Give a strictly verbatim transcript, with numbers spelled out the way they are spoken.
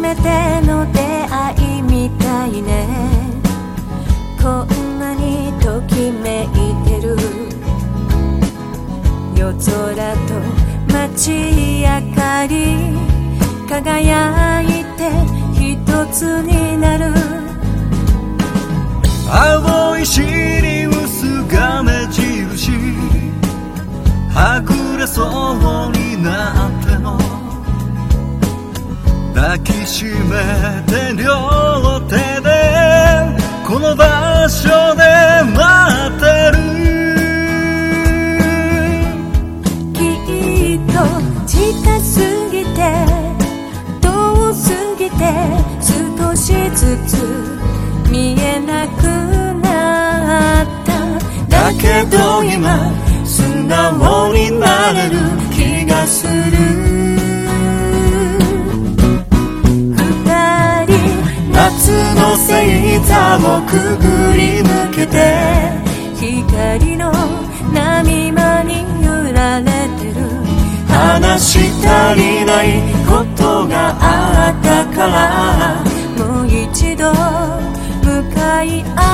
めての出会いみたいね。こんなにときめいてる。夜空と街明かり輝いて一つになる。 青い尻薄亀印はぐれそうになっても抱きしめて両手でこの場所で待ってる。 きっと近すぎて遠すぎて少しずつ見えなくなった。だけど今素直になれる気がする。二人夏の星座をくぐり抜けて光の波間に揺られてる。話し足りないことがあったからもう一度向かい合う